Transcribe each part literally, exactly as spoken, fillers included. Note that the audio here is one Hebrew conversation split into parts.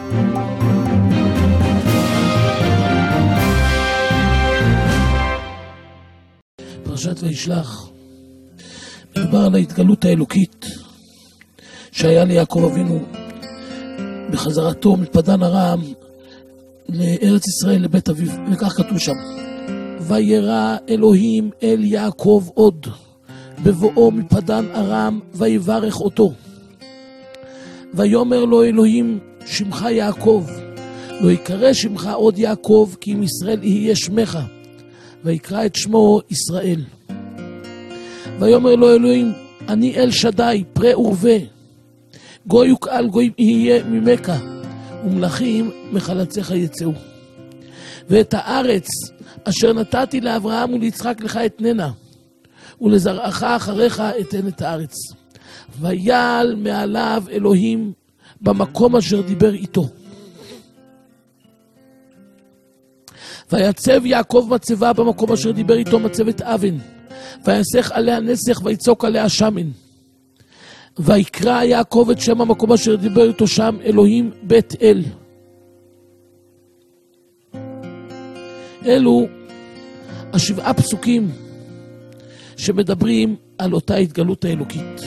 פרשת וישלח מדובר על ההתגלות האלוקית שהיה ליעקב אבינו בחזרתו מפדן ארם לארץ ישראל לבית אביו, וכך כתוב שם: וירא אלוהים אל יעקב עוד בבואו מפדן ארם ויברך אותו, ויאמר לו אלוהים שמך יעקב, לא יקרא שמך עוד יעקב, כי אם ישראל יהיה שמך, ויקרא את שמו ישראל. ויאמר לו אלוהים אני אל שדי פרה ורבה, גוי וקהל גויים יהיה ממך, ומלכים מחלציך יצאו. ואת הארץ אשר נתתי לאברהם וליצחק לך אתננה, ולזרעך אחריך אתן את הארץ. ויעל מעליו אלוהים במקום אשר דיבר איתו. ויצב יעקב מצבה במקום אשר דיבר איתו, מצבת אבן, ויסך עליה נסך ויצוק עליה שמן. ויקרא יעקב את שם המקום אשר דיבר איתו שם אלוהים בית אל. אלו השבעה פסוקים שמדברים על אותה התגלות האלוקית.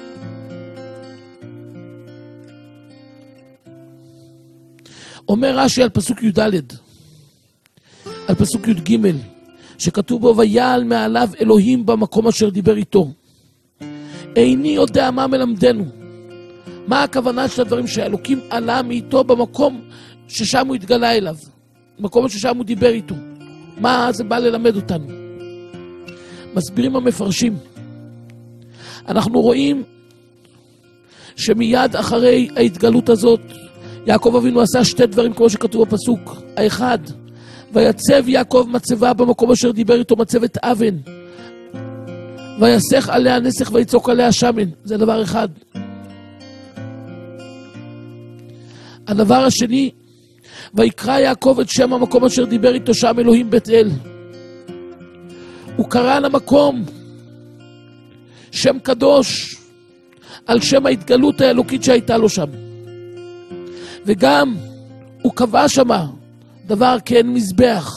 אומר רש"י על פסוק י"ד, על פסוק י"ג, שכתוב בו ויעל מעליו אלוהים במקום אשר דיבר איתו. איני יודע מה מלמדנו. מה הכוונה של הדברים שהאלוקים עלה מאיתו במקום ששם הוא התגלה אליו, במקום ששם הוא דיבר איתו? מה זה בא ללמד אותנו? מסבירים המפרשים. אנחנו רואים שמיד אחרי ההתגלות הזאת יעקב אבינו עשה שתי דברים כמו שכתוב בפסוק. האחד, ויצב יעקב מצבה במקום אשר דיבר איתו, מצבת אבן, ויסך עליה נסך ויצוק עליה שמן. זה דבר אחד. הדבר השני, ויקרא יעקב את שם המקום אשר דיבר איתו שם אלוהים בית אל. הוא קרא למקום שם קדוש על שם ההתגלות האלוקית שהייתה לו שם. וגם הוא קבע שמה דבר כן מזבח.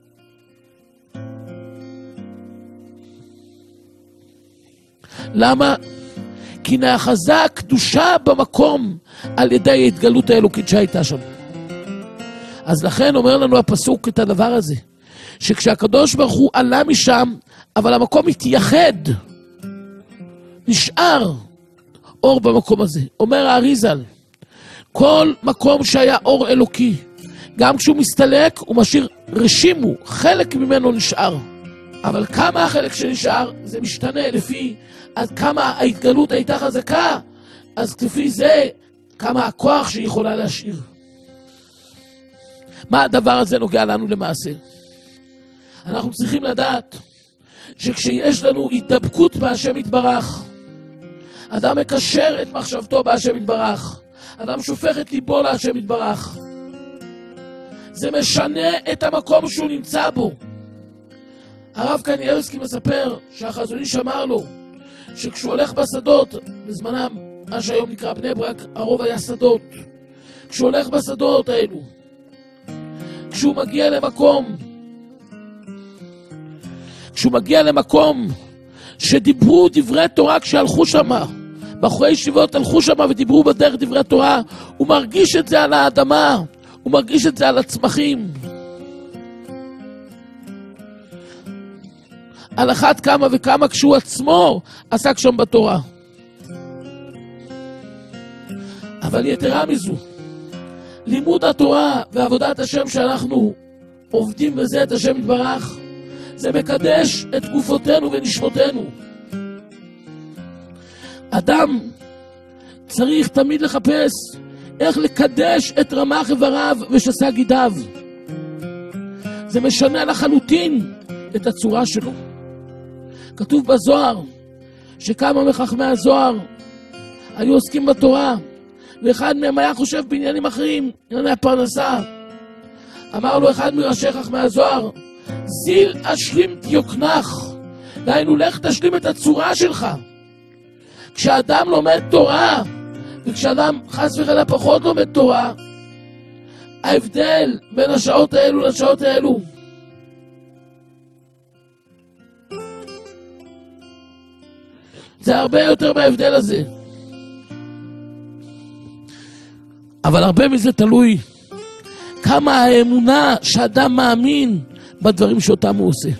למה? כי נאחזה הקדושה במקום על ידי ההתגלות האלוקית שהייתה שם. אז לכן אומר לנו הפסוק את הדבר הזה, שכשהקדוש ברוך הוא עלה משם, אבל המקום התייחד, נשאר אור במקום הזה. אומר האריזל, כל מקום שהיה אור אלוקי, גם כשהוא מסתלק הוא משאיר רשימו, חלק ממנו נשאר. אבל כמה החלק שנשאר זה משתנה לפי עד כמה ההתגלות הייתה חזקה, אז לפי זה כמה הכוח שהיא יכולה להשאיר. מה הדבר הזה נוגע לנו למעשה? אנחנו צריכים לדעת שכשיש לנו התדבקות בהשם יתברך, אדם מקשר את מחשבתו בהשם יתברך, אדם שופך את ליבו להשם יתברך, זה משנה את המקום שהוא נמצא בו. הרב קניאבסקי מספר שהחזון איש אמר לו שכשהוא הולך בשדות, בזמנם, מה שהיום נקרא בני ברק, הרוב היה שדות. כשהוא הולך בשדות האלו, כשהוא מגיע למקום, כשהוא מגיע למקום שדיברו דברי תורה כשהלכו שמה, בחורי ישיבות הלכו שמה ודיברו בדרך דברי תורה, הוא מרגיש את זה על האדמה, הוא מרגיש את זה על הצמחים. על אחת כמה וכמה כשהוא עצמו עסק שם בתורה. אבל יתרה מזו, לימוד התורה ועבודת השם שאנחנו עובדים בזה את השם יתברך, זה מקדש את גופותינו ונשמותינו. אדם צריך תמיד לחפש איך לקדש את רמ"ח איבריו ושס"ה גידיו. זה משנה לחלוטין את הצורה שלו. כתוב בזוהר שכמה מחכמי הזוהר היו עוסקים בתורה, ואחד מהם היה חושב בעניינים אחרים, ענייני הפרנסה. אמר לו אחד מראשי חכמי הזוהר, זיל אשלים תיוקנך, דהיינו לך תשלים את הצורה שלך. כשאדם לומד תורה, וכשאדם חס וחלילה פחות לומד תורה, ההבדל בין השעות האלו לשעות האלו. זה הרבה יותר מההבדל הזה. אבל הרבה מזה תלוי כמה האמונה שאדם מאמין בדברים שאותם הוא עושה.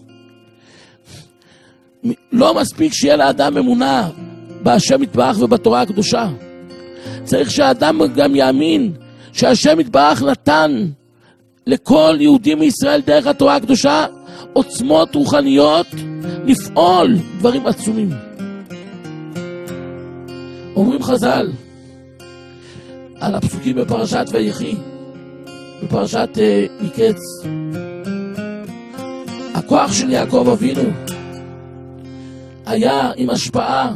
לא מספיק שיהיה לאדם אמונה בהשם יתברך ובתורה הקדושה. צריך שהאדם גם יאמין שהשם יתברך נתן לכל יהודי מישראל דרך התורה הקדושה עוצמות רוחניות לפעול דברים עצומים. אומרים חז"ל על הפסוקים בפרשת ויחי, בפרשת uh, מקץ, הכוח של יעקב אבינו היה עם השפעה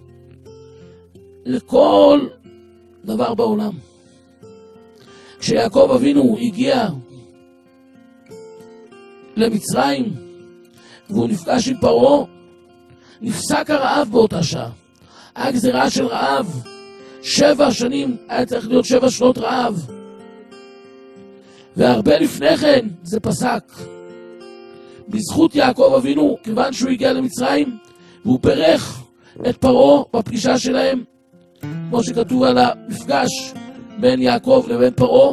לכל דבר בעולם. כשיעקב אבינו הגיע למצרים והוא נפגש עם פרעה, נפסק הרעב באותה שעה. היה גזירה של רעב, שבע שנים, היה צריך להיות שבע שנות רעב. והרבה לפני כן זה פסק. בזכות יעקב אבינו, כיוון שהוא הגיע למצרים, והוא ברך את פרעה בפגישה שלהם, כמו שכתוב על המפגש בין יעקב לבין פרעה.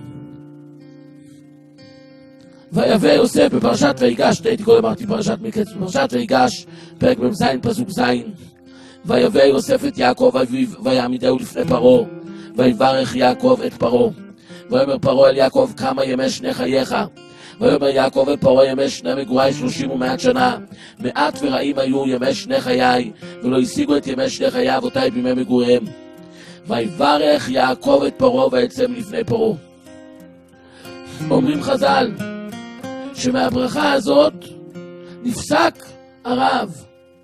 ויבא יוסף בפרשת ויגש, תהייתי קודם אמרתי פרשת מקץ, בפרשת ויגש, פרק מ"ז פסוק ז', ויבא יוסף את יעקב אביו ויעמידהו לפני פרעה, ויברך יעקב את פרעה. ויאמר פרעה אל יעקב, כמה ימי שני חייך? ויאמר יעקב אל פרעה, ימי שני מגוריי שלושים ומעט שנה, מעט ורעים היו ימי שני חיי, ולא השיגו את ימי שני חיי אבותיי בימי מגוריהם. ויברך יעקב את פרעה ויצא לפני פרעה. אומרים חז"ל שמהברכה הזאת נפסק הרעב.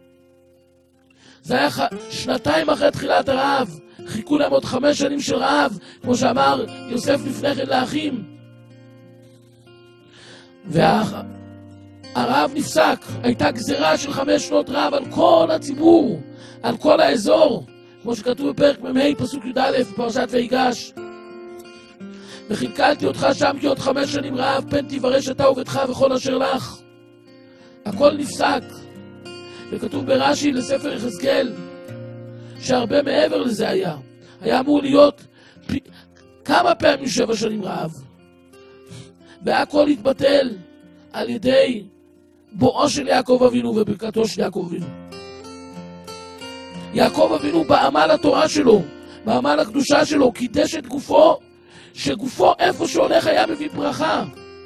זה היה שנתיים אחרי תחילת הרעב, חיכו להם עוד חמש שנים של רעב, כמו שאמר יוסף לפני כן לאחים. והרעב נפסק, הייתה גזירה של חמש שנות רעב על כל הציבור, על כל האזור, כמו שכתוב בפרק מ"ה פסוק י"א בפרשת ויגש. וכלכלתי אותך שם כי עוד חמש שנים רעב, פן תברש אתה וביתך וכל אשר לך. הכל נפסק. וכתוב ברש"י לספר יחזקאל שהרבה מעבר לזה היה. היה אמור להיות פ... כמה פעמים שבע שנים רעב. והכל התבטל על ידי בואו של יעקב אבינו וברכתו של יעקב אבינו. יעקב אבינו בעמל התורה שלו, בעמל הקדושה שלו, קידש את גופו, שגופו איפה שהולך היה מביא ברכה.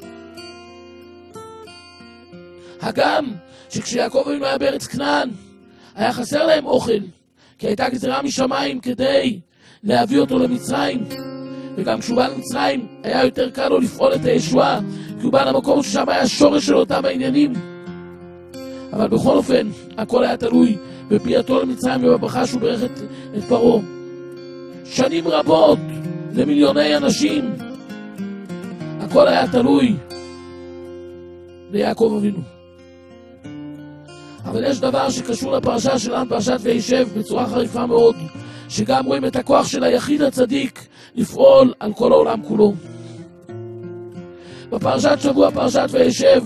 הגם שכשיעקב אבינו היה בארץ כנען, היה חסר להם אוכל, כי הייתה גזירה משמיים כדי להביא אותו למצרים. וגם כשהוא בא למצרים, היה יותר קל לו לפעול את הישועה, כי הוא בא למקום ששם היה שורש של אותם העניינים. אבל בכל אופן, הכל היה תלוי בפייתו למצרים ובברכה שהוא ברך את, את פרעה. שנים רבות, למיליוני אנשים, הכל היה תלוי ליעקב אבינו. אבל יש דבר שקשור לפרשה שלנו, פרשת וישב, בצורה חריפה מאוד, שגם רואים את הכוח של היחיד הצדיק לפעול על כל העולם כולו. בפרשת שבוע, פרשת וישב,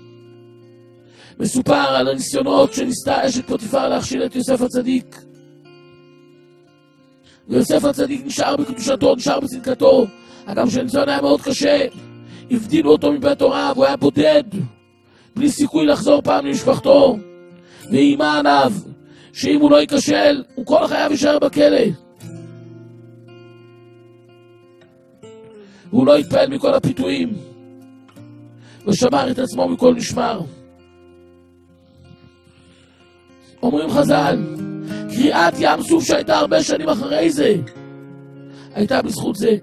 מסופר על הניסיונות שניסתה אשת פוטיפר להכשיל את יוסף הצדיק. ויוסף הצדיק נשאר בקדושתו, נשאר בצדקתו, אגב שהניסיון היה מאוד קשה, הבדילו אותו מבית הוריו, הוא היה בודד, בלי סיכוי לחזור פעם למשפחתו, ואימה עליו, שאם הוא לא ייכשל, הוא כל חייו יישאר בכלא. והוא לא התפעל מכל הפיתויים, ושמר את עצמו מכל משמר. אומרים חז"ל, קריאת ים סוף שהייתה הרבה שנים אחרי זה, הייתה בזכות זה.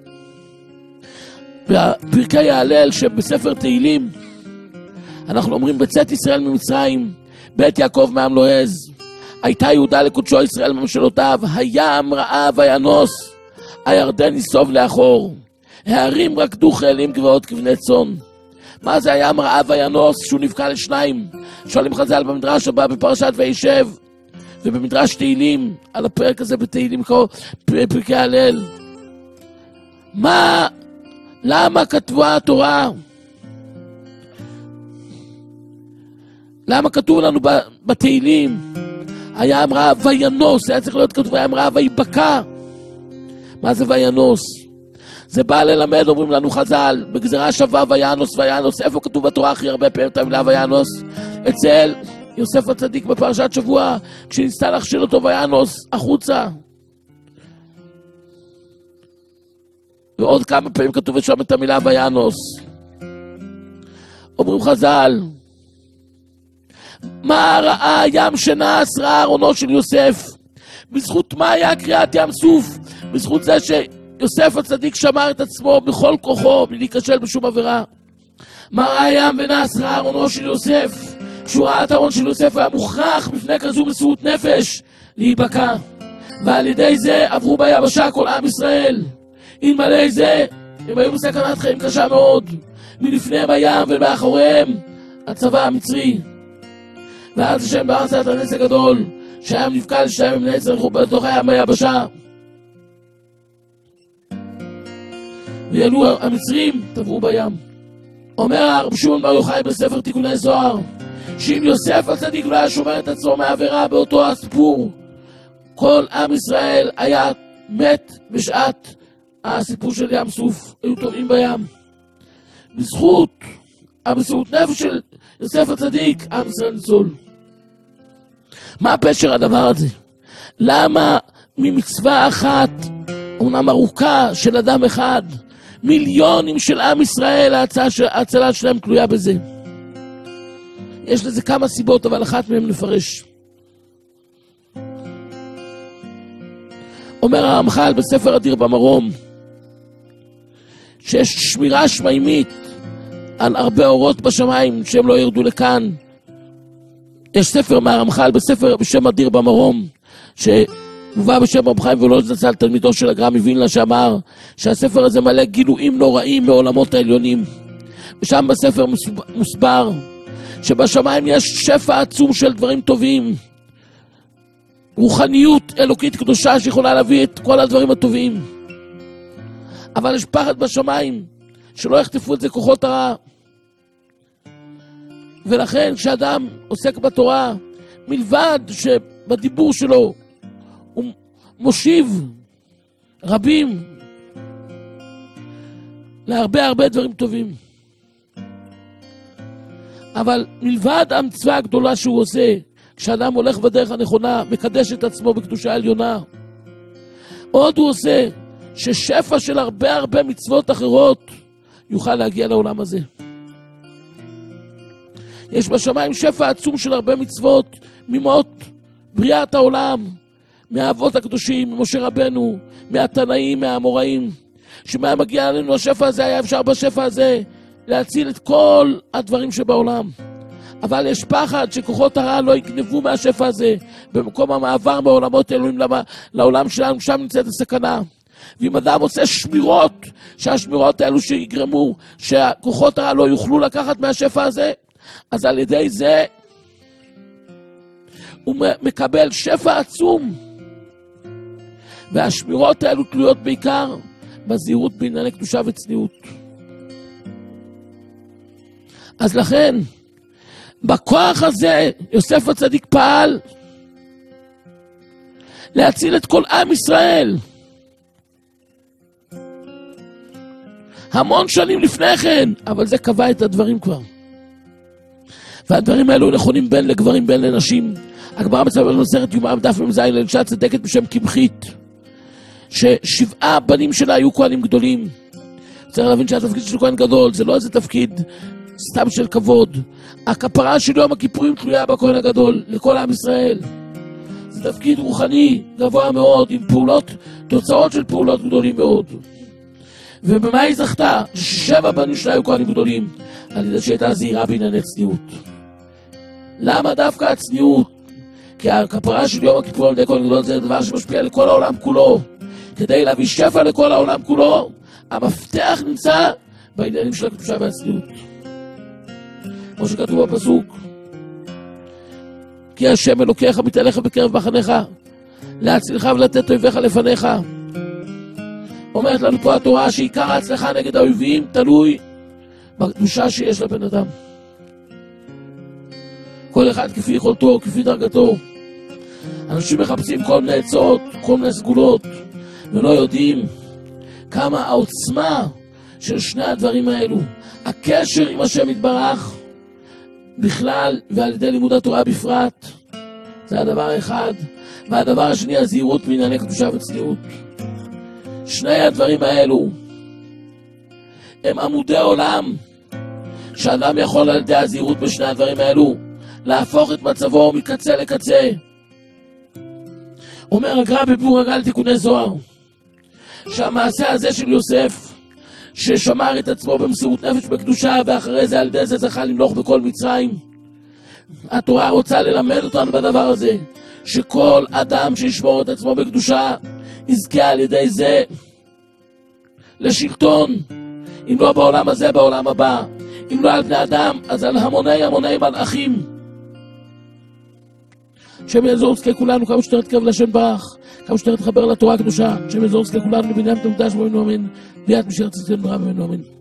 בפרקי ההלל שבספר תהילים, אנחנו אומרים בצאת ישראל ממצרים, בית יעקב מעם לא העז, הייתה יהודה לקודשו ישראל ממשלותיו, הים רעב וינוס, הירדן נסוב לאחור, הערים רקדו חיילים גבעות כבני צאן. מה זה הים רעב וינוס שהוא נבקע לשניים? שואלים חז"ל במדרש הבא בפרשת וישב ובמדרש תהילים על הפרק הזה בתהילים פרקי הלל, מה למה כתבה התורה? למה כתוב לנו בתהילים? היה אמרה וינוס, היה צריך להיות כתוב, היה אמרה ויבקע. מה זה וינוס? זה בא ללמד, אומרים לנו חז"ל, בגזרה שווה וינוס וינוס. איפה כתוב בתורה הכי הרבה פעמים את המילה וינוס? אצל יוסף הצדיק בפרשת שבוע, כשניסתה להכשיל אותו וינוס החוצה. ועוד כמה פעמים כתוב שם את המילה וינוס. אומרים חז"ל, מה ראה ים שנעש, ראה ארונו של יוסף? בזכות מה היה קריאת ים סוף? בזכות זה שיוסף הצדיק שמר את עצמו בכל כוחו, בלי להיכשל בשום עבירה. מה ראה ים ונעש, ראה ארונו של יוסף? כשהוא ראה את הארון של יוסף היה מוכרח בפני כזו מסירות נפש להיבקע. ועל ידי זה עברו ביבשה כל עם ישראל. אלמלא זה, הם היו בסכנת חיים קשה מאוד. מלפניהם הים ומאחוריהם הצבא המצרי. ואז השם בארץ את הנס הגדול, שהים נבקע לשתיים מבני ישראל בתוך הים ביבשה. וילו המצרים, טבעו בים. אומר רבי שמעון בר יוחאי בספר תיקוני זוהר, שאם יוסף הצדיק לא היה שומר את עצמו מעבירה באותו הסיפור, כל עם ישראל היה מת בשעת הסיפור של ים סוף, היו טובעים בים. בזכות המסירות נפש של יוסף הצדיק, עם ישראל ניצול. מה הפשר הדבר הזה? למה ממצווה אחת, אומנם ארוכה של אדם אחד, מיליונים של עם ישראל, ההצלה שלהם תלויה בזה? יש לזה כמה סיבות, אבל אחת מהם נפרש. אומר הרמח"ל בספר אדיר במרום, שיש שמירה שמיימית על הרבה אורות בשמיים שהם לא ירדו לכאן. יש ספר מהרמח"ל בספר בשם אדיר במרום, שמובא בשם רב חיים וולוז'ין זצ"ל, תלמידו של הגר"א מווילנה, שאמר שהספר הזה מלא גילויים נוראים מעולמות העליונים. ושם בספר מוסבר שבשמיים יש שפע עצום של דברים טובים, רוחניות אלוקית קדושה שיכולה להביא את כל הדברים הטובים, אבל יש פחד בשמיים שלא יחטפו את זה כוחות הרע. ולכן כשאדם עוסק בתורה, מלבד שבדיבור שלו הוא מושיב רבים להרבה הרבה דברים טובים, אבל מלבד המצווה הגדולה שהוא עושה, כשאדם הולך בדרך הנכונה, מקדש את עצמו בקדושה עליונה, עוד הוא עושה ששפע של הרבה הרבה מצוות אחרות יוכל להגיע לעולם הזה. יש בשמיים שפע עצום של הרבה מצוות, ממות בריאת העולם, מהאבות הקדושים, ממשה רבנו, מהתנאים, מהאמוראים, שמה מגיע עלינו השפע הזה, היה אפשר בשפע הזה להציל את כל הדברים שבעולם. אבל יש פחד שכוחות הרע לא יגנבו מהשפע הזה, במקום המעבר מעולמות אלוהים לעולם שלנו, שם נמצאת הסכנה. ואם אדם עושה שמירות, שהשמירות האלו שיגרמו, שהכוחות הרע לא יוכלו לקחת מהשפע הזה, אז על ידי זה הוא מקבל שפע עצום. והשמירות האלו תלויות בעיקר בזהירות בענייני קדושה וצניעות. אז לכן, בכוח הזה יוסף הצדיק פעל להציל את כל עם ישראל. המון שנים לפני כן, אבל זה קבע את הדברים כבר. והדברים האלו נכונים בין לגברים בין לנשים. הגמרא מצווה במסכת יומא דף מ"ז, לאישה צדקת בשם קמחית, ששבעה בנים שלה היו כהנים גדולים. צריך להבין שהתפקיד של כהן גדול זה לא איזה תפקיד סתם של כבוד. הכפרה של יום הכיפורים תלויה בכהן הגדול לכל עם ישראל. זה תפקיד רוחני גבוה מאוד, עם פעולות, תוצאות של פעולות גדולים מאוד. ובמה היא זכתה? שבע בנים שלה היו כהנים גדולים, על ידי שהייתה זהירה בענייני צניעות. למה דווקא הצניעות? כי הכפרה של יום הכיפורים על ידי כהן גדול זה דבר שמשפיע לכל העולם כולו. כדי להביא שפע לכל העולם כולו, המפתח נמצא בעניינים של הקדושה והצניעות. כמו שכתוב בפסוק, כי השם אלוקיך מתהלך בקרב מחניך, להצילך ולתת אויביך לפניך. אומרת לנו פה התורה שעיקר ההצלחה נגד האויבים תלוי בקדושה שיש לבן אדם. כל אחד כפי יכולתו, כפי דרגתו. אנשים מחפשים כל מיני עצות, כל מיני סגולות, ולא יודעים כמה העוצמה של שני הדברים האלו, הקשר עם השם יתברך בכלל ועל ידי לימוד התורה בפרט, זה הדבר האחד. והדבר השני, הזהירות מענייני קדושה וצניעות. שני הדברים האלו הם עמודי עולם, שאדם יכול על ידי הזהירות בשני הדברים האלו להפוך את מצבו מקצה לקצה. אומר הגר"א בביאור הגל תיקוני זוהר, שהמעשה הזה של יוסף, ששמר את עצמו במסירות נפש בקדושה, ואחרי זה על ידי זה זכה למלוך בכל מצרים, התורה רוצה ללמד אותנו בדבר הזה, שכל אדם שישמור את עצמו בקדושה יזכה על ידי זה לשלטון, אם לא בעולם הזה, בעולם הבא. אם לא על בני אדם, אז על המוני המוני מלאכים. שם יעזור זכה כולנו כמה שיותר להתקרב לשם ברך, כמה שיותר להתחבר לתורה הקדושה. שם יעזור זכה כולנו לבניין בית המקדש, ואמן ואמן, ביאת משיח צדקנו ברב, ואמן ואמן.